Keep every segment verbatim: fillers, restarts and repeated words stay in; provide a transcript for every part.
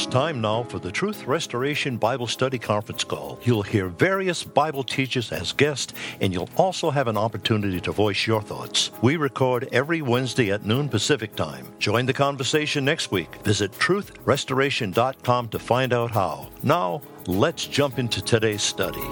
It's time now for the Truth Restoration Bible Study Conference Call. You'll hear various Bible teachers as guests, and you'll also have an opportunity to voice your thoughts. We record every Wednesday at noon Pacific Time. Join the conversation next week. Visit truth restoration dot com to find out how. Now, let's jump into today's study.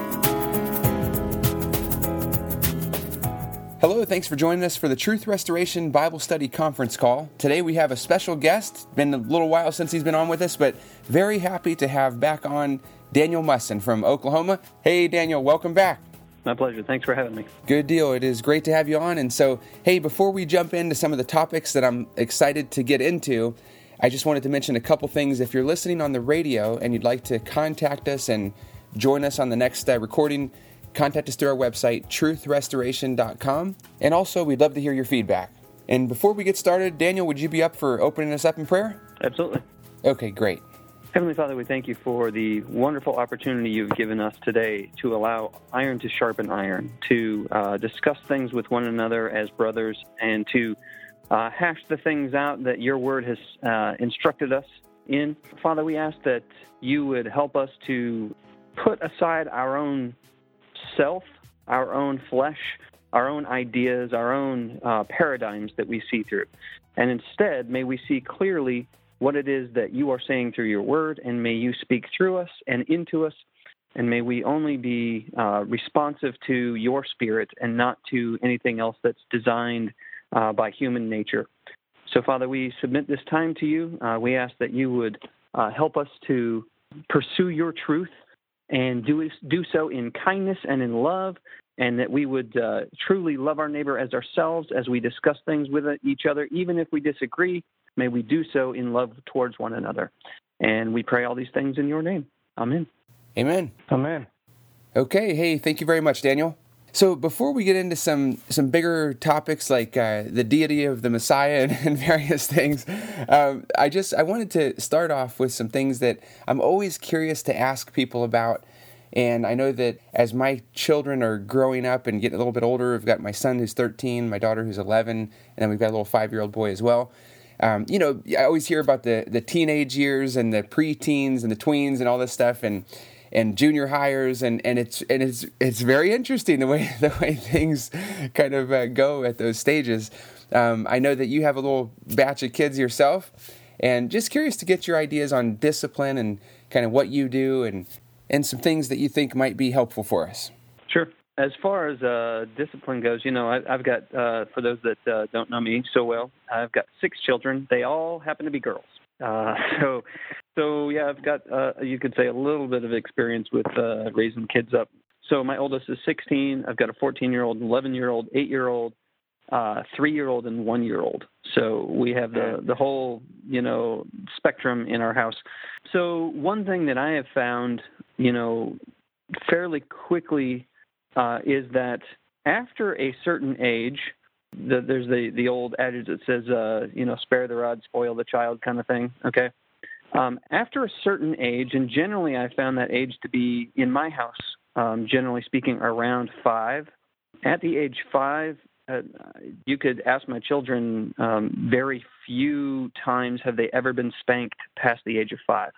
Hello, thanks for joining us for the Truth Restoration Bible Study Conference Call. Today we have a special guest. Been a little while since he's been on with us, but very happy to have back on Daniel Musson from Oklahoma. Hey, Daniel, welcome back. My pleasure. Thanks for having me. Good deal. It is great to have you on. And so, hey, before we jump into some of the topics that I'm excited to get into, I just wanted to mention a couple things. If you're listening on the radio and you'd like to contact us and join us on the next uh, recording, contact us through our website, truth restoration dot com. And also, we'd love to hear your feedback. And before we get started, Daniel, would you be up for opening us up in prayer? Absolutely. Okay, great. Heavenly Father, we thank you for the wonderful opportunity you've given us today to allow iron to sharpen iron, to uh, discuss things with one another as brothers, and to uh, hash the things out that your word has uh, instructed us in. Father, we ask that you would help us to put aside our own self, our own flesh, our own ideas, our own uh, paradigms that we see through. And instead, may we see clearly what it is that you are saying through your word, and may you speak through us and into us, and may we only be uh, responsive to your spirit and not to anything else that's designed uh, by human nature. So, Father, we submit this time to you. Uh, we ask that you would uh, help us to pursue your truth and do do so in kindness and in love, and that we would uh, truly love our neighbor as ourselves as we discuss things with each other. Even if we disagree, may we do so in love towards one another. And we pray all these things in your name. Amen. Amen. Amen. Okay, hey, thank you very much, Daniel. So before we get into some, some bigger topics like uh, the deity of the Messiah and, and various things, um, I just I wanted to start off with some things that I'm always curious to ask people about. And I know that as my children are growing up and getting a little bit older, I've got my son who's thirteen, my daughter who's eleven, and then we've got a little five-year-old boy as well. Um, you know, I always hear about the, the teenage years and the pre-teens and the tweens and all this stuff, and and junior hires, and, and it's and it's it's very interesting the way the way things kind of uh, go at those stages. Um, I know that you have a little batch of kids yourself, and just curious to get your ideas on discipline and kind of what you do, and and some things that you think might be helpful for us. Sure. As far as uh, discipline goes, you know, I, I've got, uh, for those that uh, don't know me so well, I've got six children. They all happen to be girls. Uh, so, so yeah, I've got, uh, you could say, a little bit of experience with uh, raising kids up. So my oldest is sixteen. I've got a fourteen-year-old, an eleven-year-old, eight-year-old, uh, three-year-old, and one-year-old. So we have the, the whole, you know, spectrum in our house. So one thing that I have found, you know, fairly quickly uh, is that after a certain age, The, there's the, the old adage that says, uh, you know, spare the rod, spoil the child kind of thing, okay? Um, after a certain age, and generally I found that age to be, in my house, um, generally speaking, around five. At the age five, uh, you could ask my children, um, very few times have they ever been spanked past the age of five.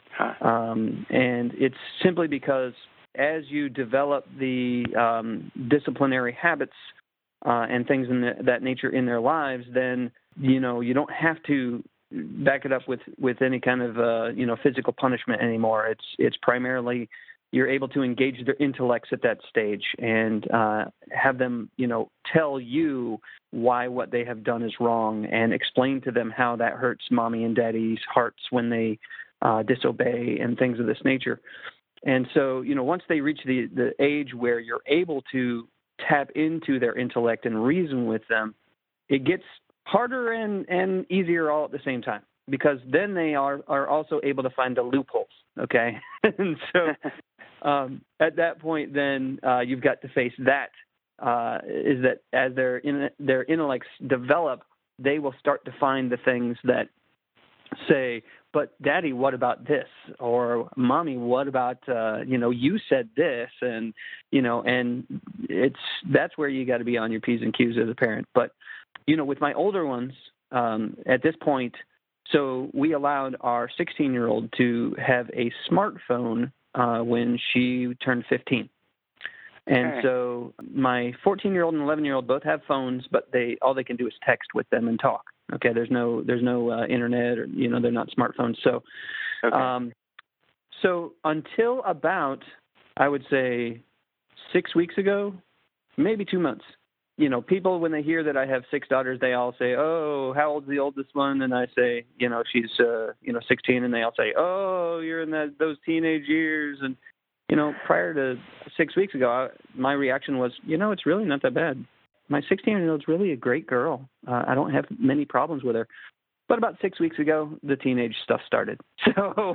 Um, and it's simply because as you develop the um, disciplinary habits Uh, and things in the, that nature in their lives, then, you know, you don't have to back it up with, with any kind of, uh, you know, physical punishment anymore. It's it's primarily you're able to engage their intellects at that stage and uh, have them, you know, tell you why what they have done is wrong and explain to them how that hurts mommy and daddy's hearts when they uh, disobey and things of this nature. And so, you know, once they reach the, the age where you're able to tap into their intellect and reason with them, it gets harder and, and easier all at the same time, because then they are, are also able to find the loopholes, okay? And so um, at that point, then uh, you've got to face that, uh, is that as their, in, their intellects develop, they will start to find the things that say, but Daddy, what about this? Or Mommy, what about, uh, you know, you said this, and, you know, and it's, that's where you got to be on your P's and Q's as a parent. But, you know, with my older ones, um, at this point, so we allowed our sixteen-year-old to have a smartphone uh, when she turned fifteen. And Okay. so my fourteen-year-old and eleven-year-old both have phones, but they all they can do is text with them and talk. Okay, there's no there's no uh, internet, or you know, they're not smartphones. So, Okay. um, so until about I would say six weeks ago, maybe two months. You know, people when they hear that I have six daughters, they all say, "Oh, how old's the oldest one?" And I say, "You know, she's uh, you know sixteen," and they all say, "Oh, you're in that those teenage years." And you know, prior to six weeks ago, I, my reaction was, you know, it's really not that bad. My sixteen-year-old's really a great girl. Uh, I don't have many problems with her. But about six weeks ago, the teenage stuff started. So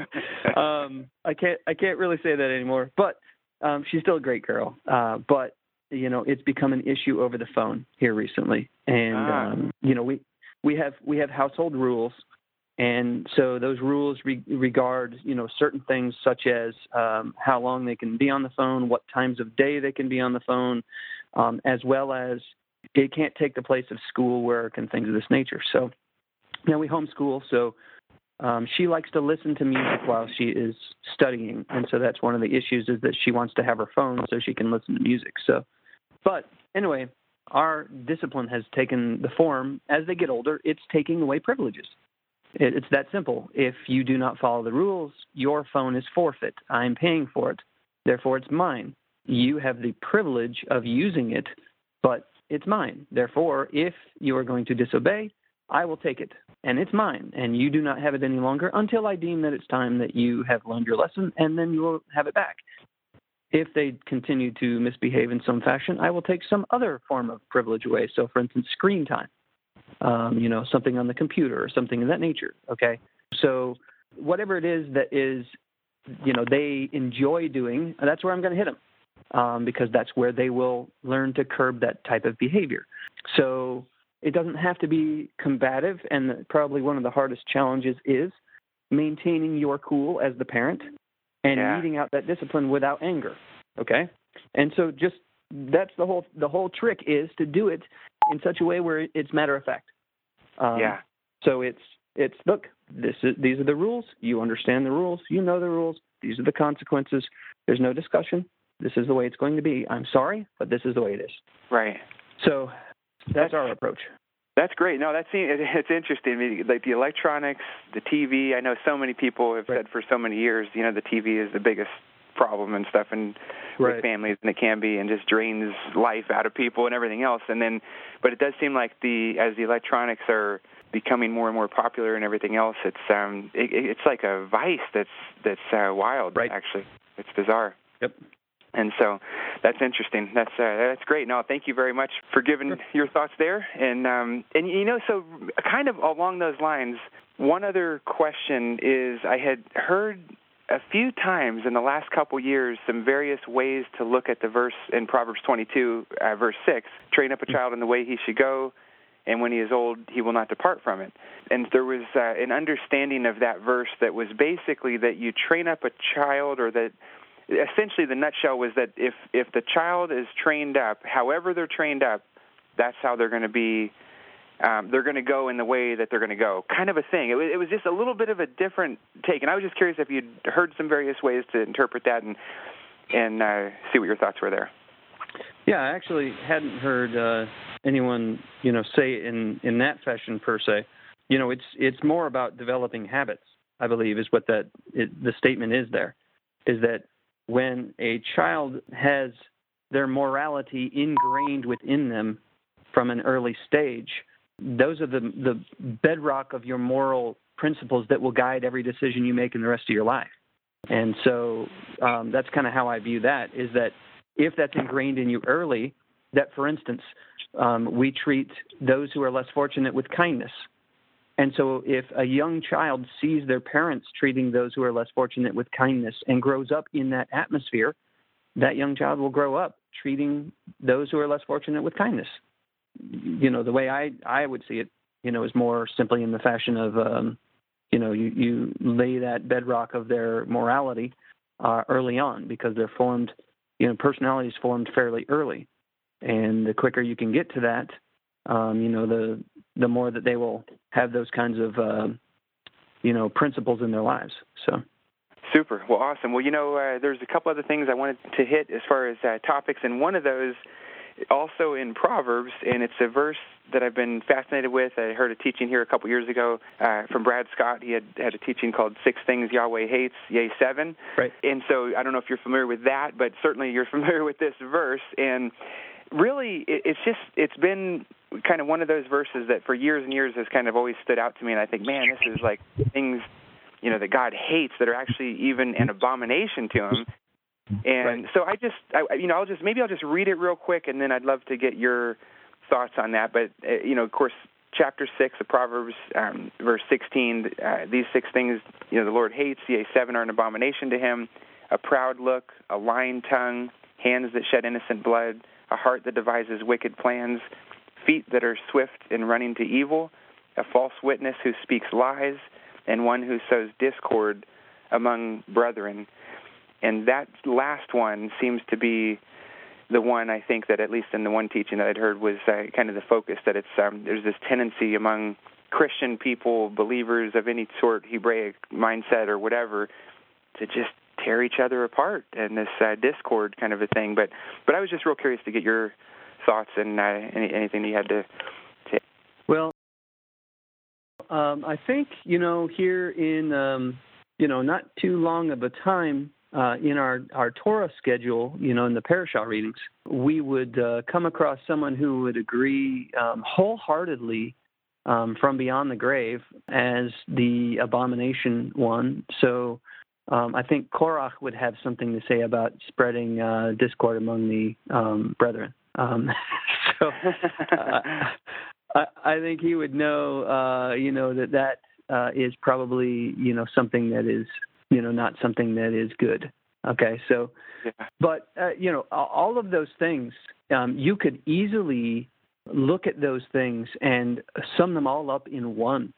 um, I can't I can't really say that anymore. But um, she's still a great girl. Uh, but you know, it's become an issue over the phone here recently, and Ah. um, you know, we we have we have household rules. And so those rules re- regard, you know, certain things such as um, how long they can be on the phone, what times of day they can be on the phone, um, as well as it can't take the place of schoolwork and things of this nature. So now we homeschool, so um, she likes to listen to music while she is studying, and so that's one of the issues is that she wants to have her phone so she can listen to music. So, but anyway, our discipline has taken the form as they get older. It's taking away privileges. It's that simple. If you do not follow the rules, your phone is forfeit. I'm paying for it. Therefore, it's mine. You have the privilege of using it, but it's mine. Therefore, if you are going to disobey, I will take it, and it's mine, and you do not have it any longer until I deem that it's time that you have learned your lesson, and then you will have it back. If they continue to misbehave in some fashion, I will take some other form of privilege away. So, for instance, screen time. Um, you know, something on the computer or something of that nature, okay? So whatever it is that is, you know, they enjoy doing, that's where I'm going to hit them um, because that's where they will learn to curb that type of behavior. So it doesn't have to be combative, and probably one of the hardest challenges is maintaining your cool as the parent and Yeah. meting out that discipline without anger, okay? And so just that's the whole the whole trick is to do it in such a way where it's matter of fact. Um, Yeah. So it's it's look, this is these are the rules. You understand the rules. You know the rules. These are the consequences. There's no discussion. This is the way it's going to be. I'm sorry, but this is the way it is. Right. So that's our approach. That's great. No, that's it's interesting. I mean, like the electronics, the T V. I know so many people have Right. said for so many years, you know, the T V is the biggest problem and stuff, and Right. with families, and it can be, and just drains life out of people and everything else. And then, but it does seem like the as the electronics are becoming more and more popular and everything else, it's um, it, it's like a vice that's that's uh, wild. Right. Actually, it's bizarre. Yep. And so that's interesting. That's uh, that's great. No, thank you very much for giving Sure. your thoughts there. And um, and you know, so kind of along those lines, one other question is I had heard a few times in the last couple years some various ways to look at the verse in Proverbs twenty-two, uh, verse six, train up a child in the way he should go, and when he is old, he will not depart from it. And there was uh, an understanding of that verse that was basically that you train up a child, or that essentially the nutshell was that if, if the child is trained up, however they're trained up, that's how they're going to be, um, they're going to go in the way that they're going to go, kind of a thing. It was, it was just a little bit of a different take, and I was just curious if you'd heard some various ways to interpret that and and uh, see what your thoughts were there. Yeah, I actually hadn't heard uh, anyone, you know, say it in, in that fashion per se. You know, it's it's more about developing habits, I believe, is what that it, the statement is there, is that when a child has their morality ingrained within them from an early stage, those are the the bedrock of your moral principles that will guide every decision you make in the rest of your life. And so um, that's kind of how I view that, is that if that's ingrained in you early, that, for instance, um, we treat those who are less fortunate with kindness. And so if a young child sees their parents treating those who are less fortunate with kindness and grows up in that atmosphere, that young child will grow up treating those who are less fortunate with kindness. You know, the way I, I would see it, you know, is more simply in the fashion of, um, you know, you, you lay that bedrock of their morality uh, early on, because they're formed, you know, personalities formed fairly early. And the quicker you can get to that, um, you know, the the more that they will have those kinds of uh, you know, principles in their lives. So. Super. Well, awesome. Well, you know, uh, there's a couple other things I wanted to hit as far as uh, topics, and one of those also in Proverbs, and it's a verse that I've been fascinated with. I heard a teaching here a couple years ago uh, from Brad Scott. He had had a teaching called Six Things Yahweh Hates, Yea, Seven. Right. And so I don't know if you're familiar with that, but certainly you're familiar with this verse. And really, it, it's just, it's been kind of one of those verses that for years and years has kind of always stood out to me. And I think, man, this is like things, you know, that God hates that are actually even an abomination to him. And right. so I just, I, you know, I'll just, maybe I'll just read it real quick, and then I'd love to get your thoughts on that. But, uh, you know, of course, chapter six of Proverbs, um, verse sixteen, uh, these six things, you know, the Lord hates, yea, seven are an abomination to him: a proud look, a lying tongue, hands that shed innocent blood, a heart that devises wicked plans, feet that are swift in running to evil, a false witness who speaks lies, and one who sows discord among brethren. And that last one seems to be the one, I think, that at least in the one teaching that I'd heard was uh, kind of the focus, that it's um, there's this tendency among Christian people, believers of any sort, Hebraic mindset or whatever, to just tear each other apart and this uh, discord kind of a thing. But but I was just real curious to get your thoughts and uh, any, anything you had to say. Well, um, I think, you know, here in, um, you know, not too long of a time, Uh, in our, our Torah schedule, you know, in the parashah readings, we would uh, come across someone who would agree um, wholeheartedly um, from beyond the grave as the abomination one. So um, I think Korach would have something to say about spreading uh, discord among the um, brethren. Um, so uh, I, I think he would know, uh, you know, that that uh, is probably, you know, something that is, you know, not something that is good. Okay, so, yeah. but, uh, you know, all of those things, um, you could easily look at those things and sum them all up in one.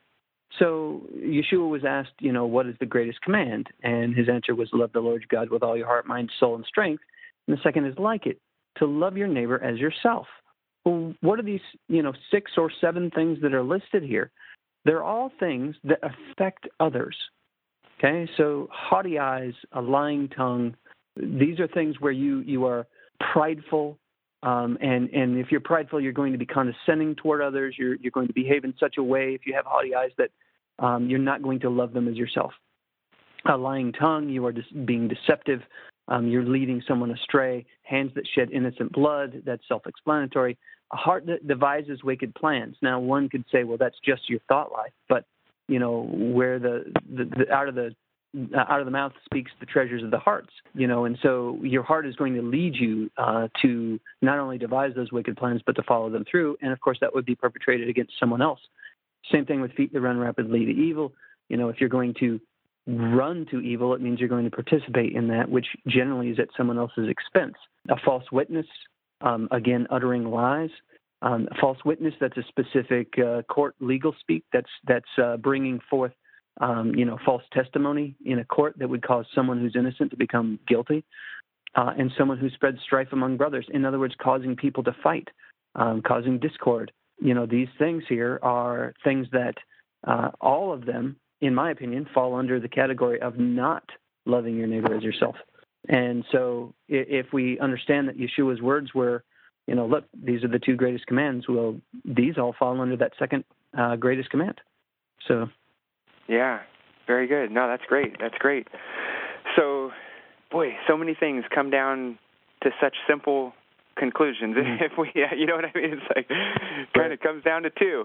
So Yeshua was asked, you know, what is the greatest command? And his answer was, love the Lord your God with all your heart, mind, soul, and strength. And the second is like it, to love your neighbor as yourself. Well, what are these, you know, six or seven things that are listed here? They're all things that affect others. Okay, so haughty eyes, a lying tongue, these are things where you, you are prideful, um, and, and if you're prideful, you're going to be condescending toward others, you're, you're going to behave in such a way, if you have haughty eyes, that um, you're not going to love them as yourself. A lying tongue, you are just being deceptive, um, you're leading someone astray. Hands that shed innocent blood, that's self-explanatory. A heart that devises wicked plans. Now, one could say, well, that's just your thought life, but you know, where the, the, the out of the out of the mouth speaks the treasures of the hearts, you know, and so your heart is going to lead you uh, to not only devise those wicked plans, but to follow them through. And of course, that would be perpetrated against someone else. Same thing with feet that run rapidly to evil. You know, if you're going to run to evil, it means you're going to participate in that, which generally is at someone else's expense. A false witness, um, again, uttering lies. Um, a false witness, that's a specific uh, court legal speak. That's that's uh, bringing forth, um, you know, false testimony in a court that would cause someone who's innocent to become guilty, uh, and someone who spreads strife among brothers. In other words, causing people to fight, um, causing discord. You know, these things here are things that uh, all of them, in my opinion, fall under the category of not loving your neighbor as yourself. And so if we understand that Yeshua's words were, you know, look, these are the two greatest commands. Well, these all fall under that second uh, greatest command. So, yeah, very good. No, that's great. That's great. So, boy, so many things come down to such simple conclusions. Mm-hmm. If we, yeah, you know what I mean? It's like kind of comes down to two.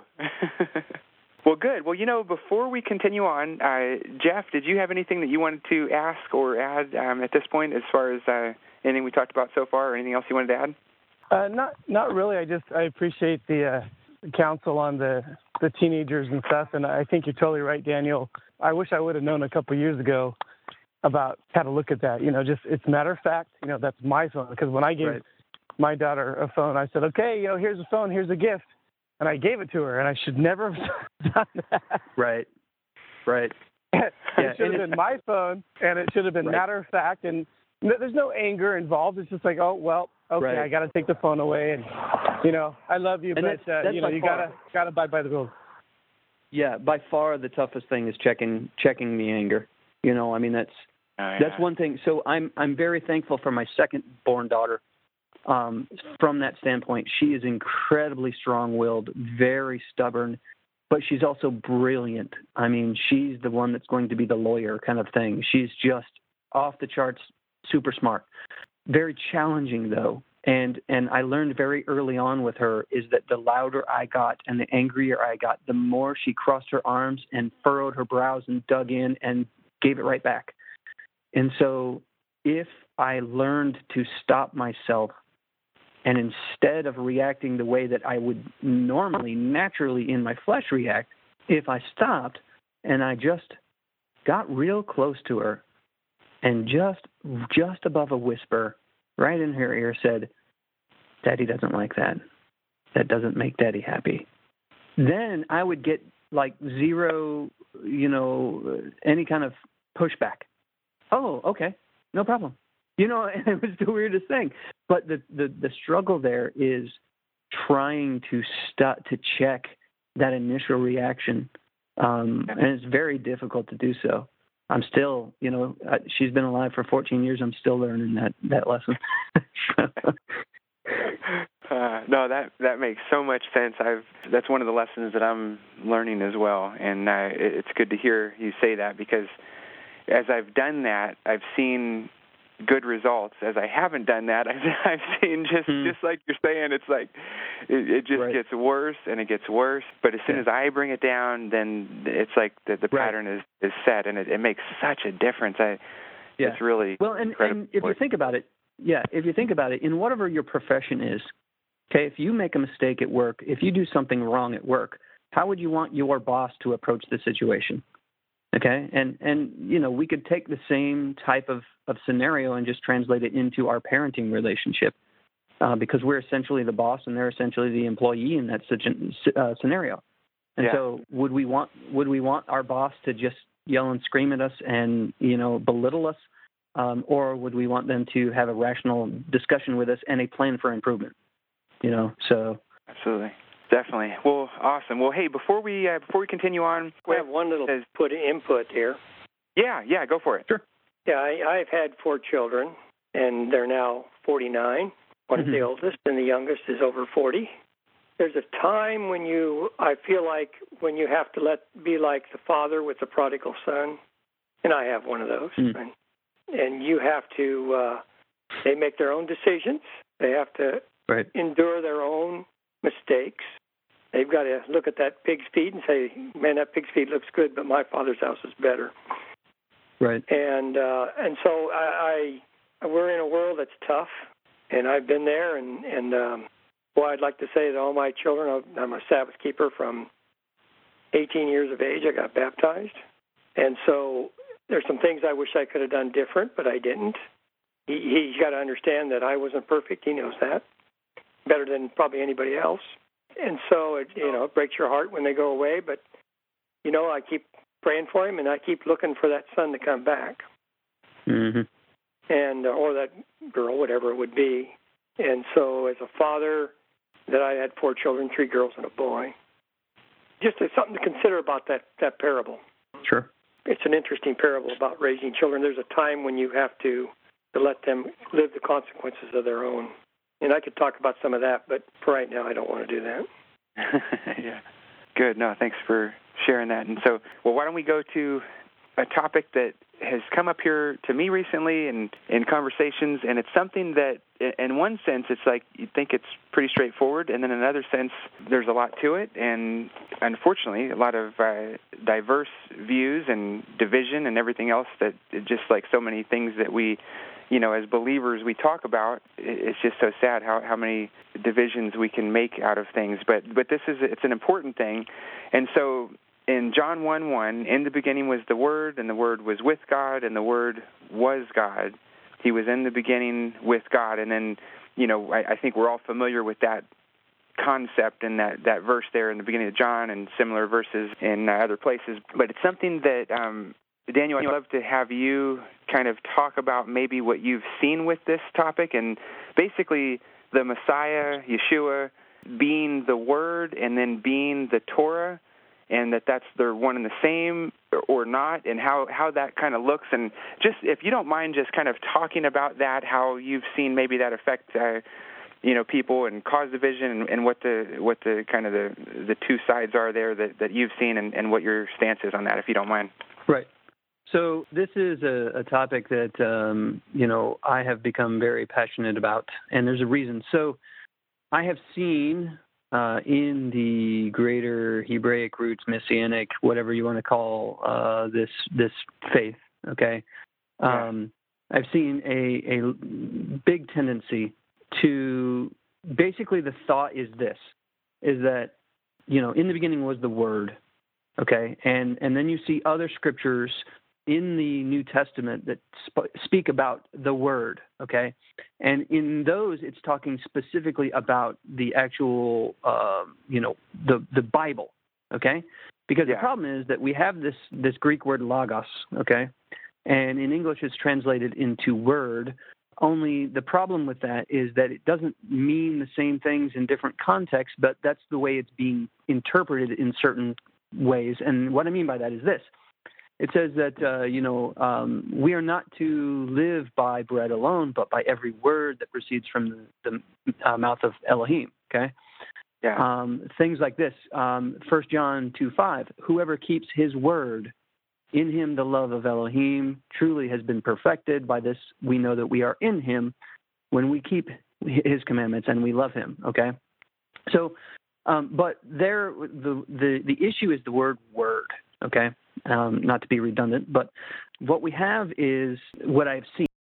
Well, good. Well, you know, before we continue on, uh, Jeff, did you have anything that you wanted to ask or add um, at this point, as far as uh, anything we talked about so far, or anything else you wanted to add? Uh, not not really. I just I appreciate the uh, counsel on the, the teenagers and stuff, and I think you're totally right, Daniel. I wish I would have known a couple of years ago about how to look at that. You know, just it's matter of fact. You know, that's my phone, because when I gave right. my daughter a phone, I said, okay, you know, here's a phone, here's a gift, and I gave it to her, and I should never have done that. Right, right. It yeah, should have been my phone, and it should have been right. matter of fact, and there's no anger involved. It's just like, oh, well, okay, right. I got to take the phone away, and, you know, I love you, and but, that's, uh, that's you know, you got to got to abide by the rules. yeah, by far the toughest thing is checking checking the anger. You know, I mean, that's oh, yeah. that's one thing. So I'm I'm very thankful for my second born daughter. Um, from that standpoint, she is incredibly strong-willed, very stubborn, but she's also brilliant. I mean, she's the one that's going to be the lawyer kind of thing. She's just off the charts, super smart. Very challenging, though. And and I learned very early on with her is that the louder I got and the angrier I got, the more she crossed her arms and furrowed her brows and dug in and gave it right back. And so if I learned to stop myself, and instead of reacting the way that I would normally, naturally in my flesh react, if I stopped and I just got real close to her and just just above a whisper, right in her ear said, Daddy doesn't like that. That doesn't make Daddy happy. Then I would get like zero, you know, any kind of pushback. Oh, okay, no problem. You know, and it was the weirdest thing. But the, the, the struggle there is trying to st- to check that initial reaction, um, and it's very difficult to do so. I'm still, you know, uh, she's been alive for fourteen years. I'm still learning that, that lesson. uh, no, that that makes so much sense. I've that's one of the lessons that I'm learning as well, and uh, it, it's good to hear you say that because as I've done that, I've seen good results. As I haven't done that, I've, I've seen just hmm. just like you're saying, it's like it, it just right. gets worse and it gets worse. But as soon yeah. as I bring it down, then it's like the, the right. pattern is, is set, and it, it makes such a difference. I, yeah. It's really well, and, and if you think about it, yeah, if you think about it, in whatever your profession is, okay, if you make a mistake at work, if you do something wrong at work, how would you want your boss to approach the situation? Okay, and, and you know, we could take the same type of, of scenario and just translate it into our parenting relationship uh, because we're essentially the boss and they're essentially the employee in that uh, scenario. And yeah. so would we want would we want our boss to just yell and scream at us and, you know, belittle us, um, or would we want them to have a rational discussion with us and a plan for improvement? You know, so. Absolutely. Definitely. Well, awesome. Well, hey, before we uh, before we continue on, we have one little put input here. Yeah, yeah, go for it. Sure. Yeah, I, I've had four children, and they're now forty-nine. One mm-hmm. is the oldest, and the youngest is over forty. There's a time when you, I feel like, when you have to let be like the father with the prodigal son, and I have one of those. Mm. And, and you have to, uh, they make their own decisions. They have to right. endure their own mistakes. They've got to look at that pig's feet and say, man, that pig's feet looks good, but my father's house is better. Right. And uh, and so I, I, we're in a world that's tough, and I've been there. And, and um, well, I'd like to say that all my children, I'm a Sabbath keeper from eighteen years of age. I got baptized. And so there's some things I wish I could have done different, but I didn't. He, he's got to understand that I wasn't perfect. He knows that better than probably anybody else. And so, it, you know, it breaks your heart when they go away. But, you know, I keep praying for him, and I keep looking for that son to come back. Mm-hmm. And uh, or that girl, whatever it would be. And so as a father, that I had four children, three girls and a boy. Just as something to consider about that, that parable. Sure. It's an interesting parable about raising children. There's a time when you have to, to let them live the consequences of their own. And I could talk about some of that, but for right now, I don't want to do that. Yeah. Good. No, thanks for sharing that. And so, well, why don't we go to a topic that has come up here to me recently in, in conversations, and it's something that, in one sense, it's like you think it's pretty straightforward, and then in another sense, there's a lot to it, and unfortunately, a lot of uh, diverse views and division and everything else that just like so many things that we, you know, as believers we talk about. It's just so sad how, how many divisions we can make out of things, but but this is, it's an important thing, and so in John one one, in the beginning was the Word, and the Word was with God, and the Word was God. He was in the beginning with God. And then, you know, I, I think we're all familiar with that concept and that, that verse there in the beginning of John and similar verses in uh, other places. But it's something that, um, Daniel, I'd love to have you kind of talk about maybe what you've seen with this topic, and basically the Messiah, Yeshua, being the Word and then being the Torah, and that that's they're one and the same or not, and how, how that kind of looks. And just, if you don't mind just kind of talking about that, how you've seen maybe that affect, uh, you know, people and cause division, and, and what the what the kind of the the two sides are there that, that you've seen, and, and what your stance is on that, if you don't mind. Right. So this is a, a topic that, um, you know, I have become very passionate about, and there's a reason. So I have seen uh, in the greater Hebraic roots, Messianic, whatever you want to call uh, this this faith, okay, Yeah. um, I've seen a, a big tendency to, basically the thought is this, is that, you know, in the beginning was the Word, okay, and, and then you see other scriptures in the New Testament that sp- speak about the Word, okay? And in those, it's talking specifically about the actual, uh, you know, the the Bible, okay? Because Yeah. the problem is that we have this this Greek word logos, okay? And in English, it's translated into word. Only the problem with that is that it doesn't mean the same things in different contexts, but that's the way it's being interpreted in certain ways. And what I mean by that is this. It says that, uh, you know, um, we are not to live by bread alone, but by every word that proceeds from the, the uh, mouth of Elohim, okay? Yeah. Um, things like this, um, First John two five, whoever keeps his word, in him the love of Elohim truly has been perfected. By this we know that we are in him when we keep his commandments and we love him, okay? So, um, but there, the, the, the issue is the word word, okay? Um, not to be redundant, but what we have is, what I've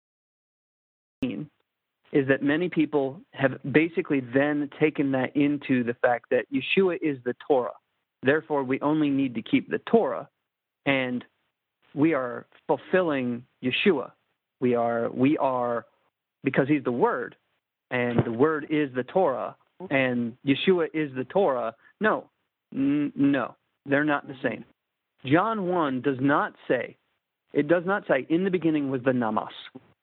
seen is that many people have basically then taken that into the fact that Yeshua is the Torah. Therefore, we only need to keep the Torah, and we are fulfilling Yeshua. We are, we are, because he's the Word, and the Word is the Torah, and Yeshua is the Torah. No, n- no, they're not the same. John one does not say, it does not say, in the beginning was the Namas,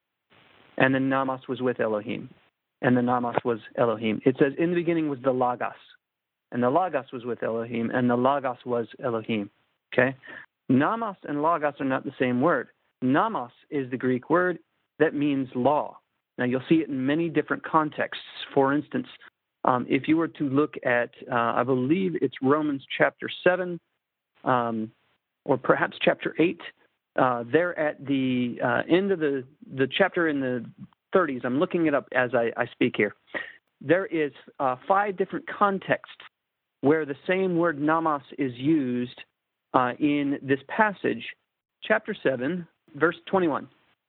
and the Namas was with Elohim, and the Namas was Elohim. It says, in the beginning was the Logos, and the Logos was with Elohim, and the Logos was Elohim, okay? Namas and Logos are not the same word. Namas is the Greek word that means law. Now, you'll see it in many different contexts. For instance, um, if you were to look at, uh, I believe it's Romans chapter seven, um, or perhaps chapter eight, uh, there at the uh, end of the, the chapter in the thirties, I'm looking it up as I, I speak here, there is uh, five different contexts where the same word namas is used uh, in this passage. Chapter seven, verse twenty-one.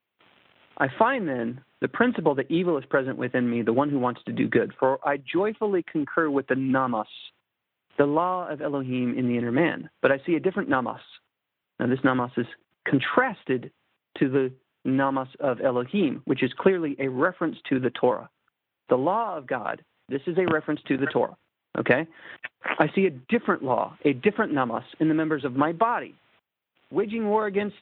I find then the principle that evil is present within me, the one who wants to do good, for I joyfully concur with the namas, the law of Elohim in the inner man. But I see a different namas. Now, this namas is contrasted to the namas of Elohim, which is clearly a reference to the Torah. The law of God, this is a reference to the Torah, okay? I see a different law, a different namas in the members of my body, waging war against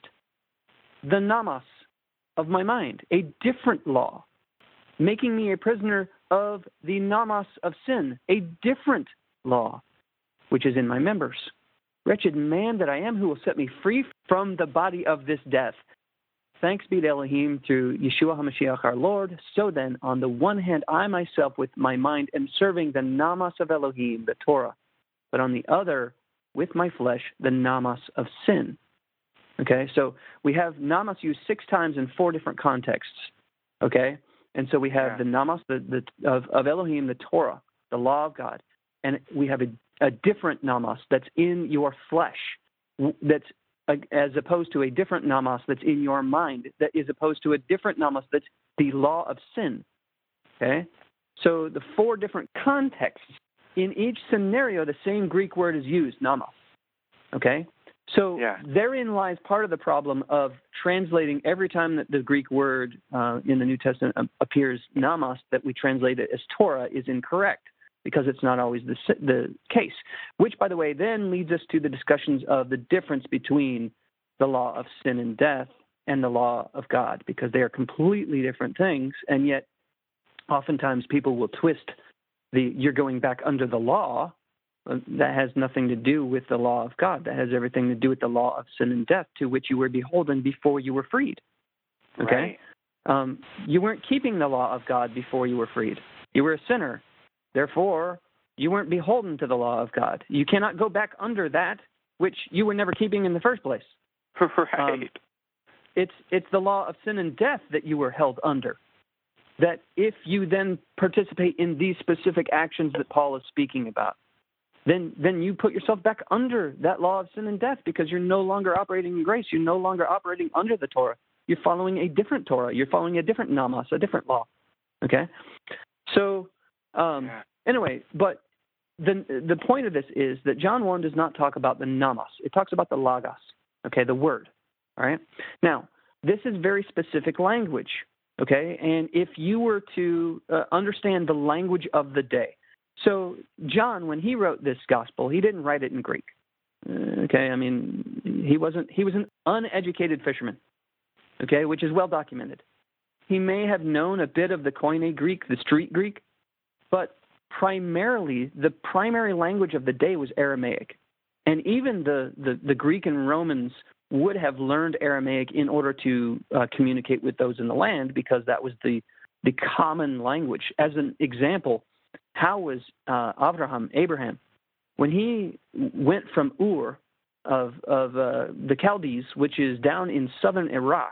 the namas of my mind, a different law, making me a prisoner of the namas of sin, a different law, which is in my members. Wretched man that I am, who will set me free from the body of this death? Thanks be to Elohim through Yeshua HaMashiach our Lord. So then, on the one hand, I myself with my mind am serving the namas of Elohim, the Torah, but on the other, with my flesh, the namas of sin. Okay, so we have namas used six times in four different contexts. Okay, and so we have Yeah. the namas the, the, of, of Elohim, the Torah, the law of God, and we have a, a different namas that's in your flesh, that's a, as opposed to a different namas that's in your mind, that is opposed to a different namas that's the law of sin. Okay, so the four different contexts, in each scenario, the same Greek word is used, namas. Okay. So yeah. therein lies part of the problem of translating every time that the Greek word uh, in the New Testament appears, namas, that we translate it as Torah, is incorrect, because it's not always the, the case, which, by the way, then leads us to the discussions of the difference between the law of sin and death and the law of God, because they are completely different things, and yet oftentimes people will twist the, you're going back under the law, that has nothing to do with the law of God. That has everything to do with the law of sin and death, to which you were beholden before you were freed. Okay? Right. Um, you weren't keeping the law of God before you were freed. You were a sinner. Therefore, you weren't beholden to the law of God. You cannot go back under that which you were never keeping in the first place. Right. Um, it's it's the law of sin and death that you were held under. That if you then participate in these specific actions that Paul is speaking about, then then you put yourself back under that law of sin and death, because you're no longer operating in grace. You're no longer operating under the Torah. You're following a different Torah. You're following a different namas, a different law. Okay? So, um, yeah. anyway, but the the point of this is that John one does not talk about the namas. It talks about the logos, okay, the word. All right? Now, this is very specific language, okay? And if you were to uh, understand the language of the day, so John, when he wrote this gospel, he didn't write it in Greek. Uh, okay, I mean, he wasn't. He was an uneducated fisherman, okay, which is well documented. He may have known a bit of the Koine Greek, the street Greek, but primarily the primary language of the day was Aramaic, and even the the, the Greek and Romans would have learned Aramaic in order to uh, communicate with those in the land, because that was the the common language. As an example, how was uh, Abraham, Abraham, when he went from Ur of, of uh, the Chaldees, which is down in southern Iraq,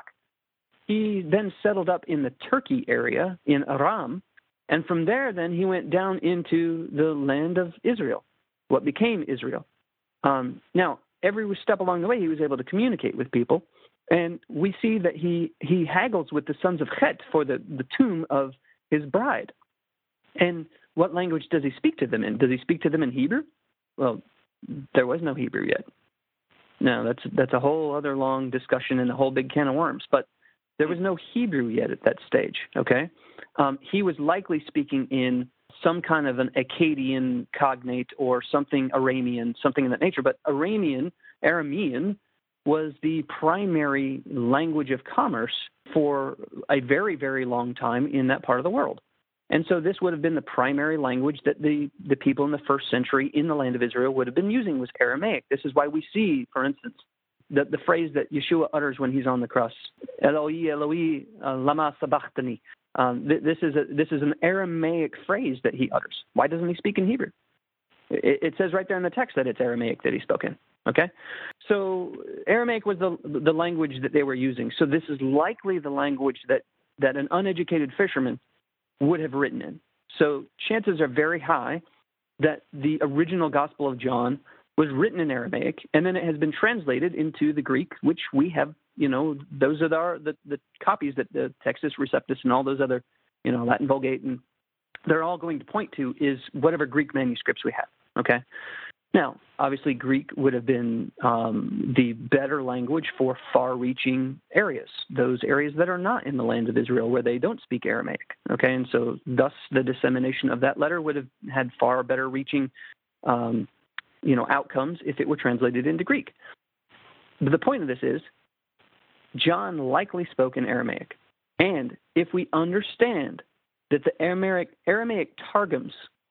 he then settled up in the Turkey area in Aram, and from there then he went down into the land of Israel, what became Israel. Um, now, every step along the way he was able to communicate with people, and we see that he, he haggles with the sons of Chet for the, the tomb of his bride. And what language does he speak to them in? Does he speak to them in Hebrew? Well, there was no Hebrew yet. No, that's that's a whole other long discussion and a whole big can of worms. But there was no Hebrew yet at that stage, okay? Um, he was likely speaking in some kind of an Akkadian cognate or something Aramean, something in that nature. But Aramean, Aramean, was the primary language of commerce for a very, very long time in that part of the world. And so this would have been the primary language that the, the people in the first century in the land of Israel would have been using, was Aramaic. This is why we see, for instance, the, the phrase that Yeshua utters when he's on the cross, Eloi, Eloi, uh, lama sabachthani. Um, th- this is a, this is an Aramaic phrase that he utters. Why doesn't he speak in Hebrew? It, it says right there in the text that it's Aramaic that he spoke in. Okay, so Aramaic was the the language that they were using. So this is likely the language that, that an uneducated fisherman would have written in. So chances are very high that the original Gospel of John was written in Aramaic, and then it has been translated into the Greek, which we have, you know, those are our, the, the copies that the Textus Receptus and all those other, you know, Latin Vulgate, and they're all going to point to is whatever Greek manuscripts we have, okay? Now, obviously, Greek would have been um, the better language for far-reaching areas, those areas that are not in the land of Israel where they don't speak Aramaic, okay? And so thus the dissemination of that letter would have had far better reaching, um, you know, outcomes if it were translated into Greek. But the point of this is John likely spoke in Aramaic. And if we understand that the Aramaic, Aramaic Targums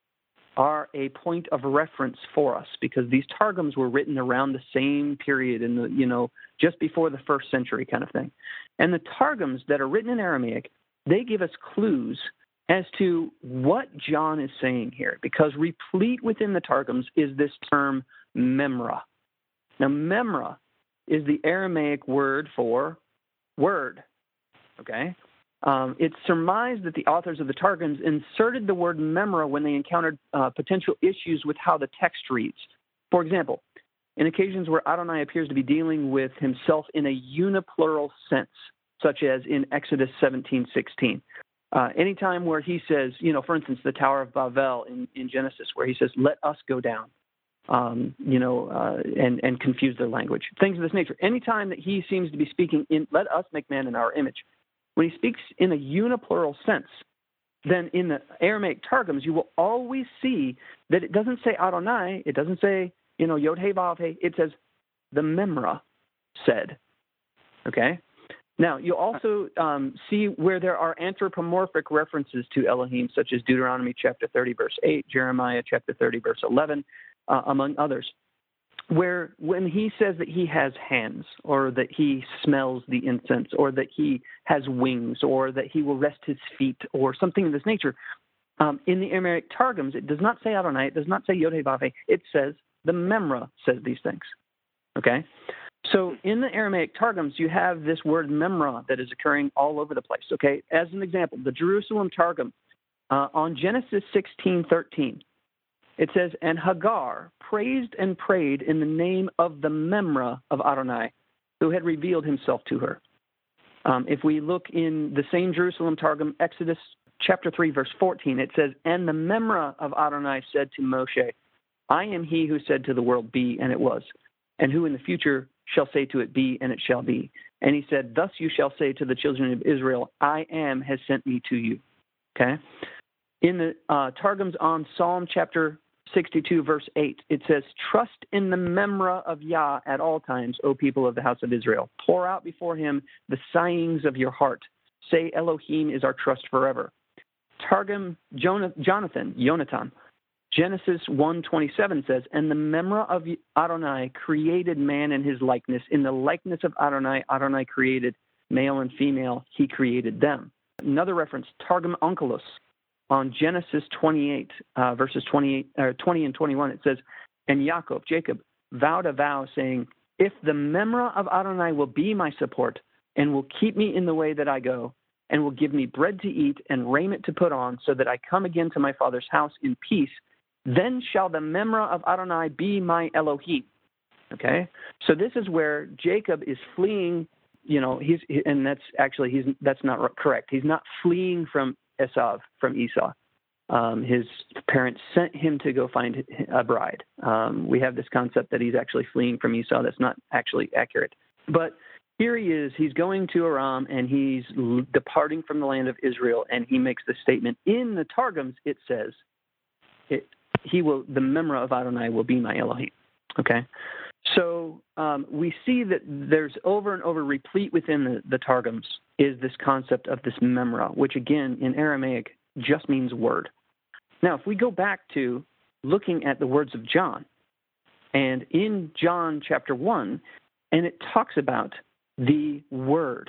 are a point of reference for us, because these Targums were written around the same period in the, you know, just before the first century kind of thing. And the Targums that are written in Aramaic, they give us clues as to what John is saying here, because replete within the Targums is this term memra. Now, memra is the Aramaic word for word, okay? Um, it's surmised that the authors of the Targums inserted the word memra when they encountered uh, potential issues with how the text reads. For example, in occasions where Adonai appears to be dealing with himself in a uniplural sense, such as in Exodus seventeen sixteen. Uh, anytime where he says, you know, for instance, the Tower of Babel in, in Genesis, where he says, let us go down, um, you know, uh, and, and confuse their language, things of this nature. Anytime that he seems to be speaking in, let us make man in our image, when he speaks in a uniplural sense, then in the Aramaic Targums, you will always see that it doesn't say Adonai, it doesn't say, you know, Yod He Vav He, it says the Memra said, okay? Now, you'll also um, see where there are anthropomorphic references to Elohim, such as Deuteronomy chapter thirty, verse eight, Jeremiah chapter thirty, verse eleven, uh, among others, where when he says that he has hands, or that he smells the incense, or that he has wings, or that he will rest his feet, or something of this nature, um, in the Aramaic Targums, it does not say Adonai, it does not say Yod-Heh-Vav-Heh, it says the Memra says these things, okay? So in the Aramaic Targums, you have this word Memra that is occurring all over the place, okay? As an example, the Jerusalem Targum, uh, on Genesis sixteen thirteen, it says, and Hagar praised and prayed in the name of the Memra of Adonai, who had revealed himself to her. Um, if we look in the same Jerusalem Targum, Exodus chapter three, verse fourteen, it says, and the Memra of Adonai said to Moshe, I am he who said to the world, be, and it was, and who in the future shall say to it, be, and it shall be. And he said, thus you shall say to the children of Israel, I am has sent me to you. Okay? In the uh, Targums on Psalm chapter sixty-two, verse eight, it says, trust in the Memra of Yah at all times, O people of the house of Israel. Pour out before him the sighings of your heart. Say, Elohim is our trust forever. Targum Jonathan, Yonatan, Genesis one twenty-seven says, and the Memra of Adonai created man in his likeness. In the likeness of Adonai, Adonai created male and female. He created them. Another reference, Targum Onkelos, on Genesis twenty-eight, uh, verses twenty-eight, or twenty and twenty-one, it says, and Yaakov, Jacob, vowed a vow, saying, if the Memra of Adonai will be my support, and will keep me in the way that I go, and will give me bread to eat and raiment to put on, so that I come again to my father's house in peace, then shall the Memra of Adonai be my Elohim. Okay? So this is where Jacob is fleeing, you know, he's, and that's actually, he's that's not correct. He's not fleeing from Esav, from Esau. Um, his parents sent him to go find a bride. Um, we have this concept that he's actually fleeing from Esau. That's not actually accurate. But here he is. He's going to Aram, and he's l- departing from the land of Israel, and he makes the statement. In the Targums, it says, it, he will, the Memra of Adonai will be my Elohim. Okay? So um, we see that there's over and over replete within the, the Targums is this concept of this Memra, which again in Aramaic just means word. Now, if we go back to looking at the words of John, and in John chapter one, and it talks about the word.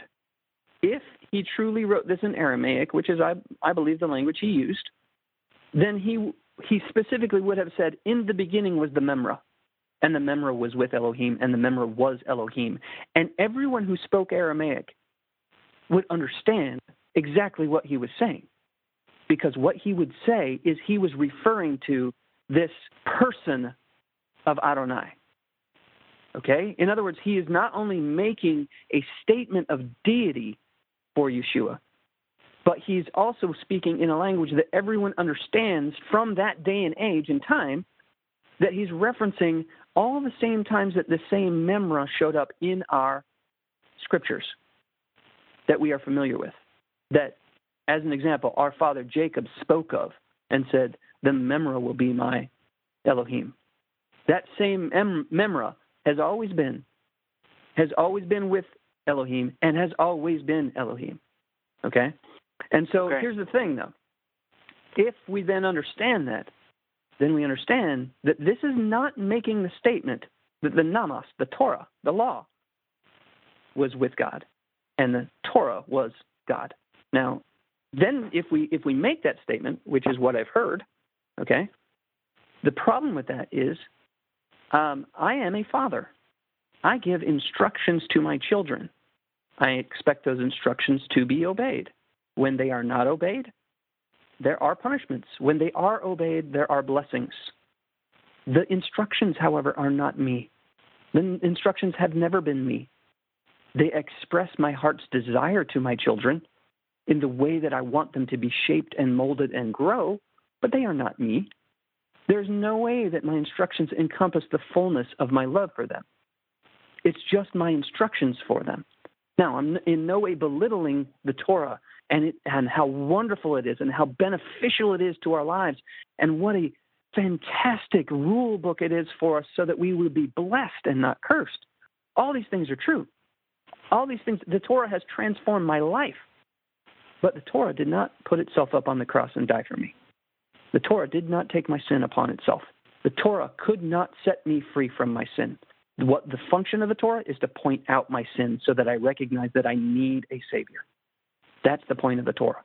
If he truly wrote this in Aramaic, which is, I, I believe, the language he used, then he he specifically would have said, in the beginning was the Memra, and the Memra was with Elohim, and the Memra was Elohim. And everyone who spoke Aramaic would understand exactly what he was saying, because what he would say is he was referring to this person of Adonai. Okay? In other words, he is not only making a statement of deity for Yeshua, but he's also speaking in a language that everyone understands from that day and age and time, that he's referencing all the same times that the same Memra showed up in our scriptures that we are familiar with. That, as an example, our father Jacob spoke of and said, the Memra will be my Elohim. That same em- Memra has always been, has always been with Elohim and has always been Elohim. Okay? And so okay. Here's the thing, though. If we then understand that, then we understand that this is not making the statement that the Namas, the Torah, the law, was with God, and the Torah was God. Now, then if we if we make that statement, which is what I've heard, okay, the problem with that is um, I am a father. I give instructions to my children. I expect those instructions to be obeyed. When they are not obeyed, there are punishments. When they are obeyed, there are blessings. The instructions, however, are not me. The instructions have never been me. They express my heart's desire to my children in the way that I want them to be shaped and molded and grow, but they are not me. There's no way that my instructions encompass the fullness of my love for them. It's just my instructions for them. Now, I'm in no way belittling the Torah and it, and how wonderful it is and how beneficial it is to our lives and what a fantastic rule book it is for us so that we will be blessed and not cursed. All these things are true. All these things, the Torah has transformed my life. But the Torah did not put itself up on the cross and die for me. The Torah did not take my sin upon itself. The Torah could not set me free from my sin. What the function of the Torah is to point out my sin so that I recognize that I need a Savior. That's the point of the Torah.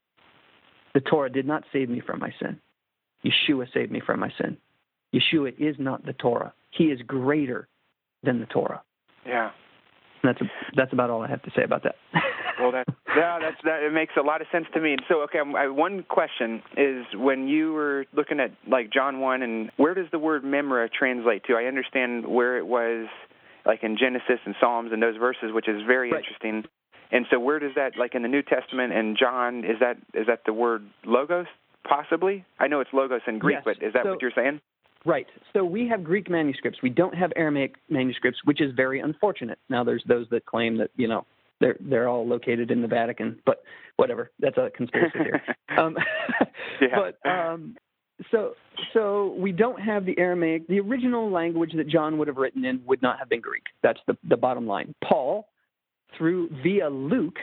The Torah did not save me from my sin. Yeshua saved me from my sin. Yeshua is not the Torah. He is greater than the Torah. Yeah. And that's that's about all I have to say about that. Well, that yeah, that's that. It makes a lot of sense to me. So, okay, I, one question is, when you were looking at like John one, and where does the word memra translate to? I understand where it was, like in Genesis and Psalms and those verses, which is very right. interesting. And so, where does that, like in the New Testament and John, is that is that the word logos? Possibly. I know it's logos in Greek, yes. but is that so, what you're saying? Right. So we have Greek manuscripts. We don't have Aramaic manuscripts, which is very unfortunate. Now, there's those that claim that, you know, they're they're all located in the Vatican, but whatever. That's a conspiracy theory. um, yeah. But um, so so we don't have the Aramaic. The original language that John would have written in would not have been Greek. That's the the bottom line. Paul, through via Luke,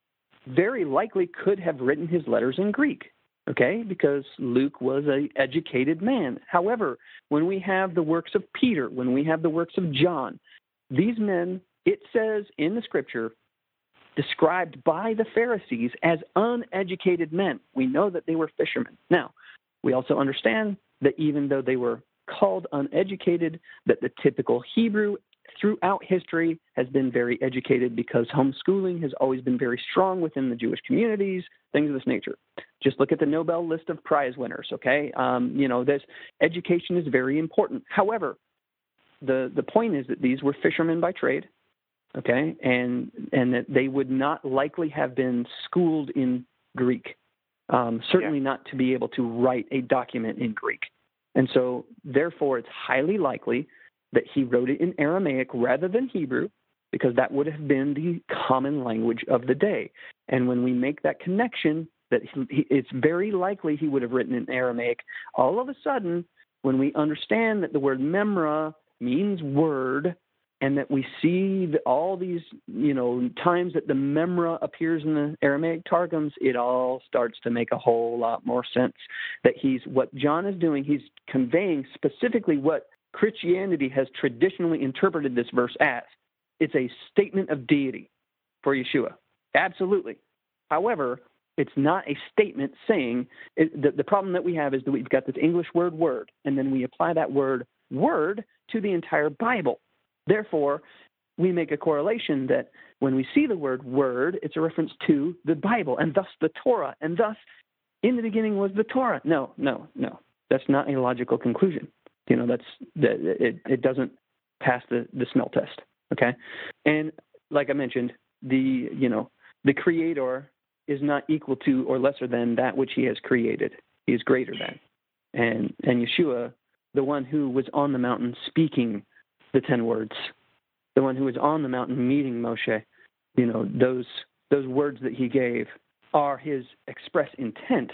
very likely could have written his letters in Greek. Okay, because Luke was an educated man. However, when we have the works of Peter, when we have the works of John, these men, it says in the Scripture, described by the Pharisees as uneducated men. We know that they were fishermen. Now, we also understand that even though they were called uneducated, that the typical Hebrew throughout history has been very educated, because homeschooling has always been very strong within the Jewish communities, things of this nature. Just look at the Nobel list of prize winners, okay? Um, you know, this education is very important. However, the, the point is that these were fishermen by trade, okay, and and that they would not likely have been schooled in Greek, um, certainly yeah. not to be able to write a document in Greek. And so, therefore, it's highly likely that he wrote it in Aramaic rather than Hebrew, because that would have been the common language of the day. And when we make that connection, that he, he, it's very likely he would have written in Aramaic, all of a sudden, when we understand that the word memra means word, and that we see the, all these, you know, times that the memra appears in the Aramaic Targums, it all starts to make a whole lot more sense. That he's, what John is doing, he's conveying specifically what Christianity has traditionally interpreted this verse as. It's a statement of deity for Yeshua. Absolutely. However, it's not a statement saying, it, the, the problem that we have is that we've got this English word, word, and then we apply that word, word, to the entire Bible. Therefore, we make a correlation that when we see the word word, it's a reference to the Bible, and thus the Torah, and thus in the beginning was the Torah. No, no, no. That's not a logical conclusion. You know, that's that it, it doesn't pass the, the smell test, okay? And like I mentioned, the, you know, the Creator is not equal to or lesser than that which he has created. He is greater than. And and Yeshua, the one who was on the mountain speaking the ten words, the one who was on the mountain meeting Moshe, you know, those those words that he gave are his express intent,